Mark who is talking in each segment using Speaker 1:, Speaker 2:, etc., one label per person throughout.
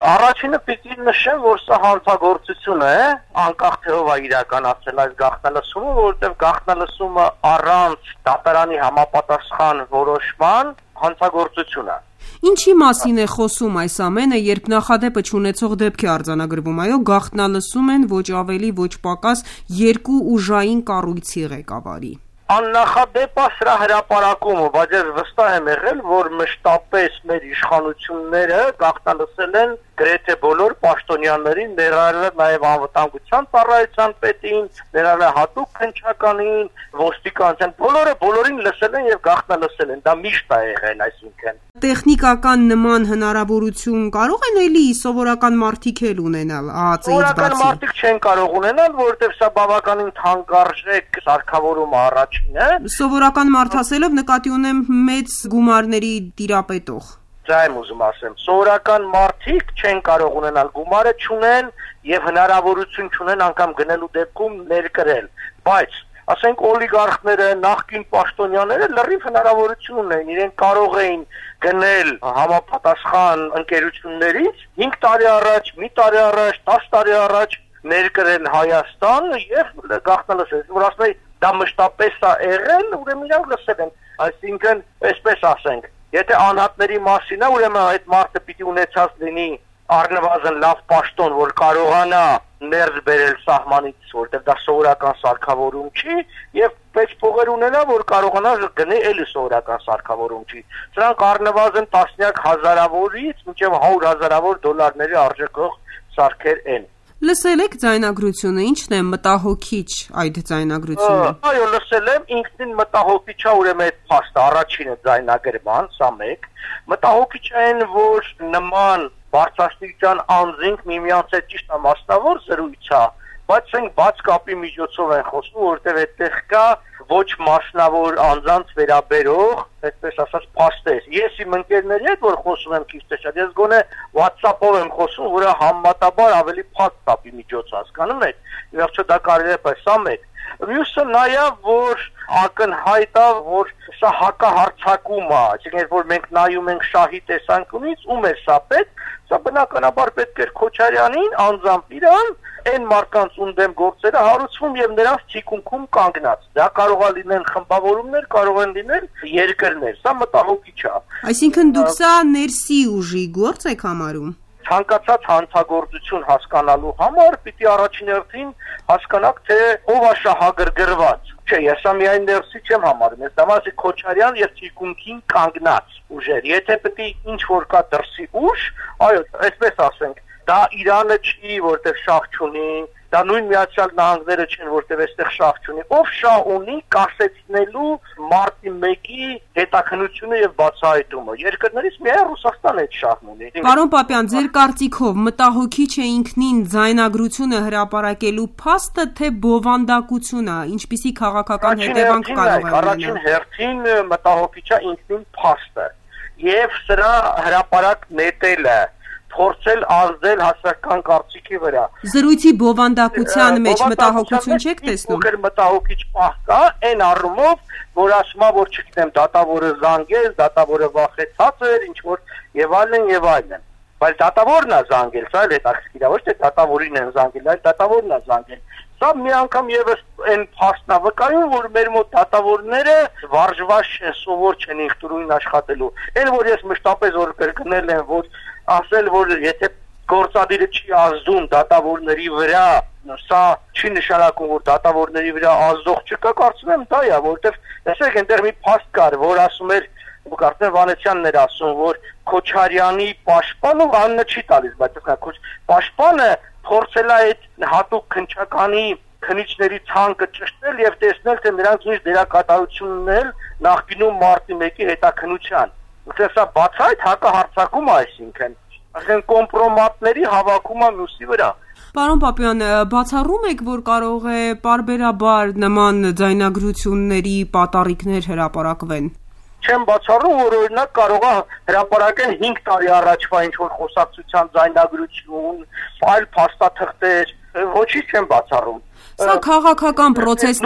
Speaker 1: Առաջինը պիտի նշեմ, որ սա հանցագործություն է, անկախ թե ով է իրականացել այս գաղտնալսումը, որովհետև գաղտնալսումը առանց դատարանի համապատասխան որոշման հանցագործություն է։
Speaker 2: Ինչի մասին է խոսում այս ամենը, երբ նախադեպը չունեցող դեպք է արձանագրվում, այո, գաղտնալսում են ոչ ավելի, ոչ պակաս 2 ուժային կառույցի ղեկավարի։
Speaker 1: Աննախադեպ է սրա հրապարակումը, բայց ես վստահ եմ եղել, որ մշտապես մեր իշխանությունները գաղտնալսել են գրեթե բոլոր պաշտոնյաներին, ներառյալ նաև անվտանգության ծառայության պետին, ներառյալ հատուկ քննչականին, ոստիկանության, բոլորին լսել են եւ գաղտնալսել են, դա միշտ է եղել, այսինքն
Speaker 2: տեխնիկական նման հնարավորություն կարող են էլի սովորական մարդիկ էլ ունենալ ԱԱԾ-ից բացի։
Speaker 1: Սովորական մարդիկ չեն կարող ունենալ, որովհետև սա բավականին թանկարժեք սարքավորում առաջին է։
Speaker 2: Սովորական մարդ ասելով նկատի ունեմ մեծ գումարների տիրապետող։
Speaker 1: Դա եմ ուզում ասեմ, սովորական մարդիկ չեն կարող ունենալ, գումարը չունեն եւ հնարավորություն չունեն անգամ գնելու դեպքում ներկրել, բայց ասենք օլիգարխները, նախկին պաշտոնյաները լրիվ հնարավորություն ունեն, իրենք կարող էին գնել համապատասխան ընկերություններից 5 տարի առաջ, մի տարի առաջ, 10 տարի առաջ ներկրել Հայաստան եւ գաղտնալսել, որ ասում են դա մշտապես է եղել, ուրեմն իրանք լսել են, այսինքն այսպես ասենք, եթե անհատների մասին է, ուրեմն այդ մարդը պիտի ունեցած լինի առնվազն լավ պաշտոն, որ կարողանա ներս բերել սահմանից, որտեղ դա սովորական սարքավորում չի, եւ պետք փողեր ունենա, որ կարողանա գնել էլի սովորական սարքավորում չի։ Սրանք առնվազն տասնյակ հազարավորից մինչև 100,000-ավոր դոլարների արժեքող սարքեր են։
Speaker 2: Լսել եք ձայնագրությունը, ինչն է մտահոգիչ այդ ձայնագրությունը։
Speaker 1: Այո, լսել եմ, ինքնին մտահոգիչ է ուրեմն այդ փաստը, առաջինը ձայնագրման, սա մեկ։ Մտահոգիչ են, որ նման բարձրաստիճան անձինք միմյանց հետ ճիշտ մասնավոր զրույց է, բայց մենք բաց կապի միջոցով են խոսում, որովհետև այդտեղ կա ոչ մասնավոր անձանց վերաբերող, այսպես ասած, փաստեր։ Ես իմ ընկերների հետ որ խոսում եմ քիչ թե շատ, ես գոնե WhatsApp-ով եմ խոսում, որը համեմատաբար ավելի փակ կապի միջոց հասկանում եք։ Վերջը դա կարելի է պես ամեն։ Մյուսը նաև որ ակնհայտ է, որ սա հակահարցակում է, այսինքն որ մենք նայում ենք շահի տեսանկյունից, ում է սա պետք, սա բնականաբար պետք է Քոչարյանին անձամբ իրան այն մարդկանց ում դեմ գործերը հարուցվում եւ նրանց թիկունքում կանգնած։ Դա կարող է լինել խմբավորումներ, կարող են լինել երկրներ։ Սա մտահոգիչ է։
Speaker 2: Այսինքն դուք սա ներսի ուժի գործ եք համարում։
Speaker 1: Ցանկացած հանցագործություն հասկանալու համար պիտի առաջին հերթին հասկանաք, թե ով է շահագրգռված։ Չէ, ես սա միայն ներսի չեմ համարում, ես դամասի Քոչարյան եւ թիկունքին կանգնած ուժեր։ Եթե պետք է ինչ որ կա դրսի ուժ, այո, այսպես ասենք, դա Իրանը չի, որտեղ շահ չունի, դա նույն Միացյալ Նահանգները չեն, որտեղ այստեղ շահ չունի։ Ով շահ ունի կասեցնելու մարտի 1-ի հետաքննությունը եւ բացահայտումը։ Երկրներից միայն Ռուսաստանը այդ շահն ունի։
Speaker 2: Պարոն Պապյան, ձեր կարծիքով մտահոգիչ է ինքնին ձայնագրությունը հրապարակելու փաստը, թե բովանդակությունը, ինչպիսի քաղաքական հետևանք կարող է ունենալ։
Speaker 1: Առաջին հերթին մտահոգիչ է ինքնին փաստը եւ սրա հրապարակ նետելը, փորձել ազդել հասարակական կարծիքի վրա։
Speaker 2: Զրույցի բովանդակության մեջ մտահոգություն չեք տեսնում։
Speaker 1: Փոքր մտահոգիչ պահ կա այն առումով, որ ասում է, որ չգիտեմ, դատավորը զանգել, դատավորը վախեցած էր, ինչ որ եւ այլն։ Բայց դատավորն է զանգել, սա էլ հետաքրքիր է, ոչ թե դատավորին են զանգել, այլ դատավորն է զանգել։ Սա մի անգամ եւս այն փաստն է վկայում, որ մեր մոտ դատավորները վարժված չեն, սովոր չեն ինքնուրույն աշխատելու։ Այն որ ես մշտապես որ կրկնել եմ, որ ասել, որ եթե գործադիրը չի ազդում դատավորների վրա, սա չի նշանակում, որ դատավորների վրա ազդող չկա, կարծում եմ դա է, որովհետև տեսեք, այնտեղ մի փաստ կար, որ ասում էր, կարծեմ Վանեցյանն էր ասում, որ Քոչարյանի պաշտպանը անունը չի տալիս, բայց պաշտպանը փորձել է այդ հատուկ քննչականի քննիչների ցանկը ճշտել եւ տեսնել, թե նրանց ինչ դերակատարություն ունել նախկինում մարտի 1-ի հետաքննության։ Սա բացահայտ հակահարցակում է, այսինքն, ասեն կոմպրոմատների հավաքումը մյուսի վրա։
Speaker 2: Պարոն Պապյան, բացառում եք, որ կարող է պարբերաբար նման ձայնագրությունների պատառիկներ հրապարակվեն։
Speaker 1: Չեմ բացառում, որ օրինակ կարող է հրապարակեն 5 տարի առաջվա ինչ-որ խոսակցության ձայնագրություն, այլ փաստաթղթեր, ոչինչ չեմ բացառում։
Speaker 2: Սա քաղաքական պրոցես։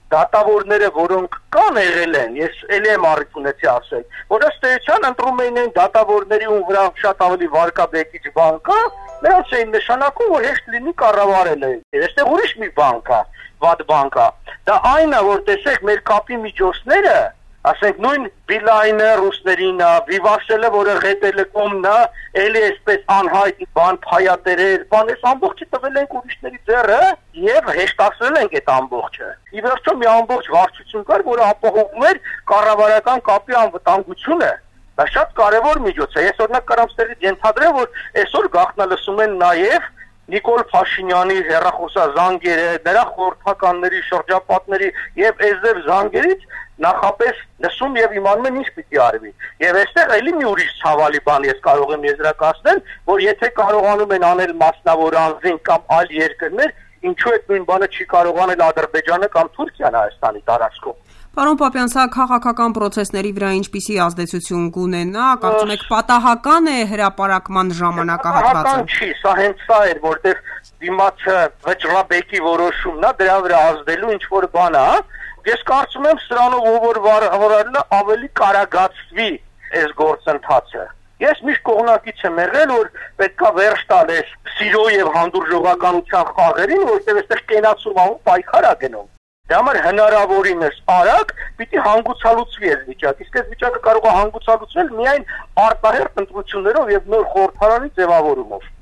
Speaker 1: դատավորները, որոնք կան եղել են, ես ելի եմ առիթ ունեցի ասել, որ ըստ էության ընտրում էին այն դատավորների, ում վրա շատ ավելի վարկաբեկիչ բան կա, նրանց էին նշանակում, որ հեշտ լինի կառավարել է։ Այստեղ ուրիշ մի բան կա, վատ բան կա։ Դա այն է, որ տեսեք մեր կապի միջոցները, ասենք նույն Բիլայնը ռուսերին, Վիվասելը, որը Ղետելեկոմն է, էլի այսպես անհայտ բան փայատերեր, բան էս ամբողջը տվել են ուրիշների ձեռը եւ հեշտացրել են այդ ամբողջը։ Ի վերջո մի ամբողջ վարչություն կար, որը ապահովում էր կառավարական կապի անվտանգությունը։ Դա շատ կարևոր միջոց է։ Ես օրինակ կարամ ստեղից ենթադրեմ, որ այսօր գաղտնալսում են նաեւ Նիկոլ Փաշինյանի հեռախոսազանգերը, նրա խորհրդականների, շրջապատների եւ այզեր զանգերից նախապես լսում եւ իմանում են ինչ պիտի արվի։ Եվ այստեղ էլի մի ուրիշ ցավալի բան ես կարող եմ եզրակացնել, որ եթե կարողանում են անել մասնավոր անձին կամ այլ երկրներ, ինչու այդ նույն բանը չի կարող անել Ադրբեջանը կամ Թուրքիան Հայաստանի տարածքում։
Speaker 2: Պարոն Պապյան, սա քաղաքական process-ների վրա ինչպիսի ազդեցություն կունենա, կարծում եք պատահական է հրապարակման ժամանակահատվածը։
Speaker 1: Պատահական չի, սա հենց սա էր, որտեղ դիմացը վճռաբեկի որոշումն է, դրա վրա ազդելու ինչ որ բան է։ Ես կարծում եմ սրանով որ վարելը ավելի կարագացվի այս գործընթացը։ Ես միշտ կողմնակից եմ եղել, որ պետքա վերջ տալ այս սիրո եւ հանդուրժողականության խաղերին, որտեղ այստեղ կենացում ու պայքար է գնում։ Դրա համար հնարավորինս արագ պիտի հանգուցալուծվի այս վիճակը։ Իսկ այս վիճակը կարող է հանգուցալուծվել միայն արտահերթ ընտրություններով եւ նոր խորհրդարանի ձևավորումով։